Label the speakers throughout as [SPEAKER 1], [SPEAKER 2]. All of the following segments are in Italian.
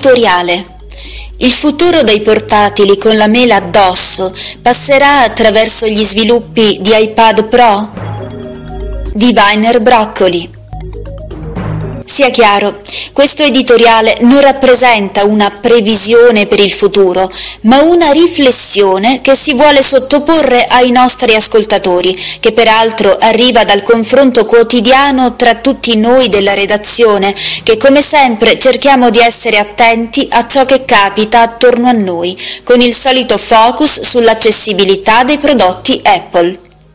[SPEAKER 1] Editoriale. Il futuro dei portatili con la mela addosso passerà attraverso gli sviluppi di iPad Pro? Di Viner Broccoli. Sia chiaro, questo editoriale non rappresenta una previsione per il futuro, ma una riflessione che si vuole sottoporre ai nostri ascoltatori, che peraltro arriva dal confronto quotidiano tra tutti noi della redazione, che come sempre cerchiamo di essere attenti a ciò che capita attorno a noi, con il solito focus sull'accessibilità dei prodotti Apple.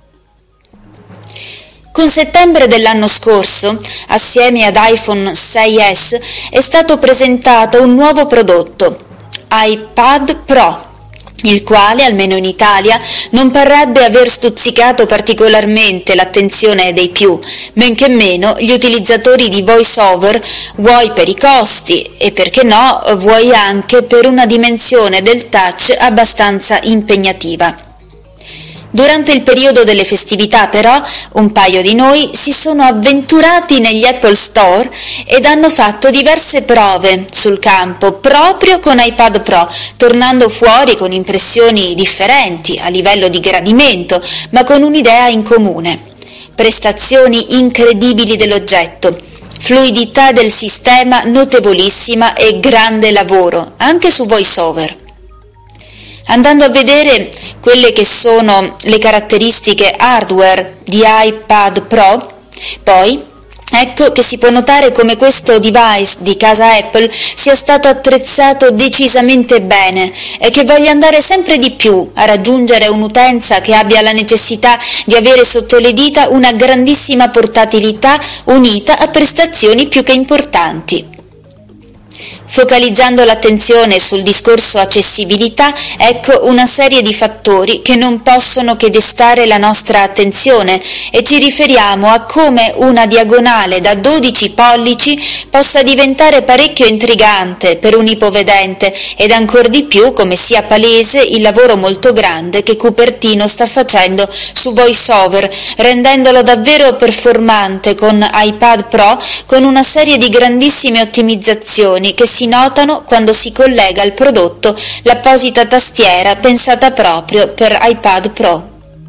[SPEAKER 1] Con settembre dell'anno scorso, assieme ad iPhone 6S, è stato presentato un nuovo prodotto, iPad Pro, il quale, almeno in Italia, non parrebbe aver stuzzicato particolarmente l'attenzione dei più, men che meno gli utilizzatori di VoiceOver, vuoi per i costi e perché no, vuoi anche per una dimensione del touch abbastanza impegnativa. Durante il periodo delle festività, però, un paio di noi si sono avventurati negli Apple Store ed hanno fatto diverse prove sul campo proprio con iPad Pro, tornando fuori con impressioni differenti a livello di gradimento, ma con un'idea in comune: prestazioni incredibili dell'oggetto, fluidità del sistema notevolissima e grande lavoro, anche su VoiceOver. Andando a vedere quelle che sono le caratteristiche hardware di iPad Pro, poi ecco che si può notare come questo device di casa Apple sia stato attrezzato decisamente bene e che voglia andare sempre di più a raggiungere un'utenza che abbia la necessità di avere sotto le dita una grandissima portatilità unita a prestazioni più che importanti. Focalizzando l'attenzione sul discorso accessibilità, ecco una serie di fattori che non possono che destare la nostra attenzione e ci riferiamo a come una diagonale da 12 pollici possa diventare parecchio intrigante per un ipovedente ed ancor di più come sia palese il lavoro molto grande che Cupertino sta facendo su VoiceOver, rendendolo davvero performante con iPad Pro con una serie di grandissime ottimizzazioni che si notano quando si collega al prodotto l'apposita tastiera pensata proprio per iPad Pro.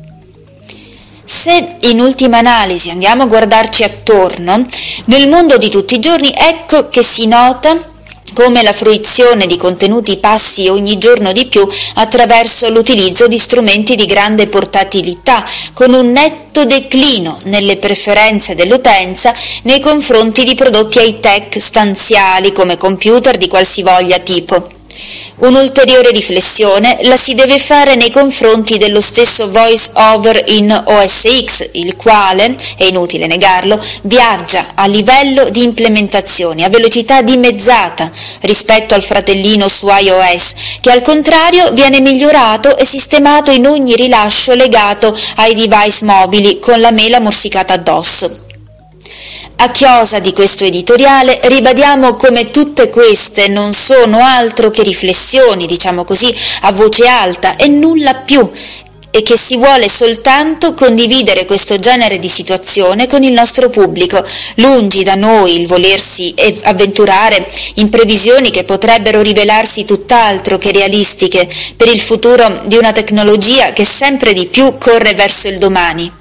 [SPEAKER 1] Se in ultima analisi andiamo a guardarci attorno, nel mondo di tutti i giorni ecco che si nota come la fruizione di contenuti passi ogni giorno di più attraverso l'utilizzo di strumenti di grande portatilità, con un netto declino nelle preferenze dell'utenza nei confronti di prodotti high-tech stanziali come computer di qualsivoglia tipo. Un'ulteriore riflessione la si deve fare nei confronti dello stesso VoiceOver in OS X, il quale, è inutile negarlo, viaggia a livello di implementazioni a velocità dimezzata rispetto al fratellino su iOS, che al contrario viene migliorato e sistemato in ogni rilascio legato ai device mobili con la mela morsicata addosso. A chiosa di questo editoriale ribadiamo come tutte queste non sono altro che riflessioni, diciamo così, a voce alta e nulla più, e che si vuole soltanto condividere questo genere di situazione con il nostro pubblico, lungi da noi il volersi avventurare in previsioni che potrebbero rivelarsi tutt'altro che realistiche per il futuro di una tecnologia che sempre di più corre verso il domani.